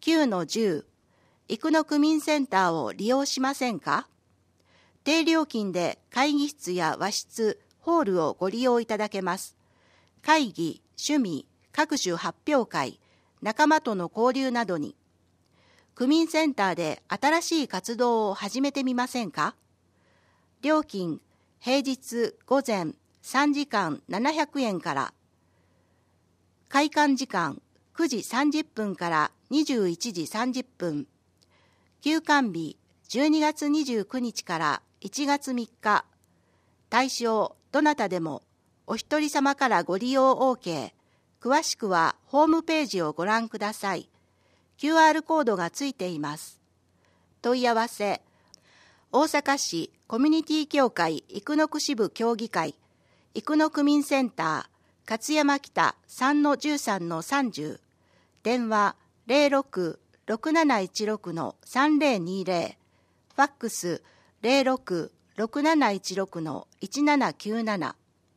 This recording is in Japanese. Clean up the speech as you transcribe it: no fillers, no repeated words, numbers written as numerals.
9-10、生野区民センターを利用しませんか？低料金で会議室や和室、ホールをご利用いただけます。会議、趣味、各種発表会、仲間との交流などに。区民センターで新しい活動を始めてみませんか？料金、平日午前3時間700円から。開館時間9時30分から21時30分。休館日12月29日から1月3日。対象どなたでもお一人様からご利用 OK。詳しくはホームページをご覧ください。QR コードがついています。問い合わせ、大阪市コミュニティ協会生野区支部協議会、生野区民センター、勝山北 3-13-30、電話 06-6716-3020、ファックス 06-6716-1797。